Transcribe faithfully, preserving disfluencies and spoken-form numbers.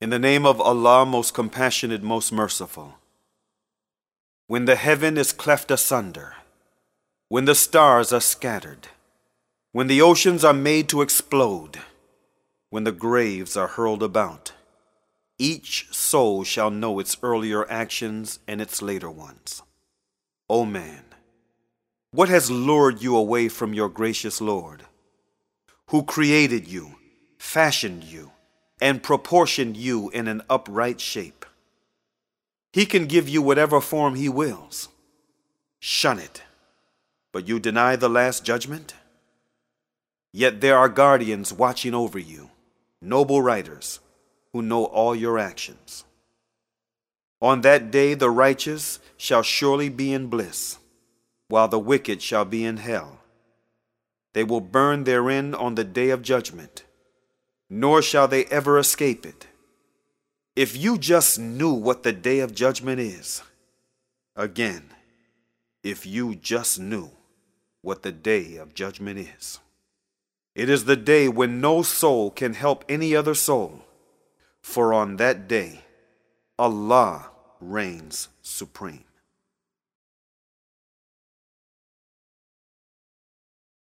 In the name of Allah, most compassionate, most merciful. When the heaven is cleft asunder, when the stars are scattered, when the oceans are made to explode, when the graves are hurled about, each soul shall know its earlier actions and its later ones. O man, what has lured you away from your gracious Lord, who created you, fashioned you, and proportioned you in an upright shape? He can give you whatever form he wills. Shun it, but you deny the last judgment? Yet there are guardians watching over you, noble writers, who know all your actions. On that day the righteous shall surely be in bliss, while the wicked shall be in hell. They will burn therein on the day of judgment, nor shall they ever escape it. If you just knew what the day of judgment is, again, if you just knew what the day of judgment is. It is the day when no soul can help any other soul, for on that day, Allah reigns supreme.